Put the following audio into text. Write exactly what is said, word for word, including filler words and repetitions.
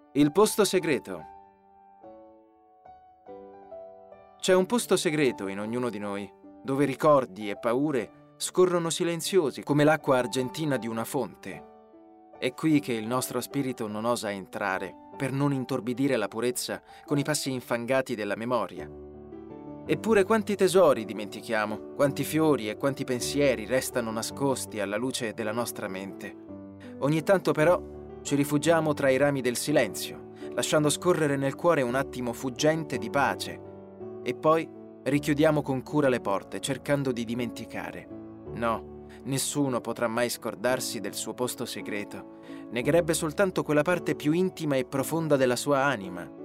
Il posto segreto. C'è un posto segreto in ognuno di noi, dove ricordi e paure scorrono silenziosi come l'acqua argentina di una fonte. È qui che il nostro spirito non osa entrare, per non intorbidire la purezza con i passi infangati della memoria. Eppure quanti tesori dimentichiamo, quanti fiori e quanti pensieri restano nascosti alla luce della nostra mente. Ogni tanto però ci rifugiamo tra i rami del silenzio, lasciando scorrere nel cuore un attimo fuggente di pace, e poi richiudiamo con cura le porte, cercando di dimenticare. No, nessuno potrà mai scordarsi del suo posto segreto. Negherebbe soltanto quella parte più intima e profonda della sua anima,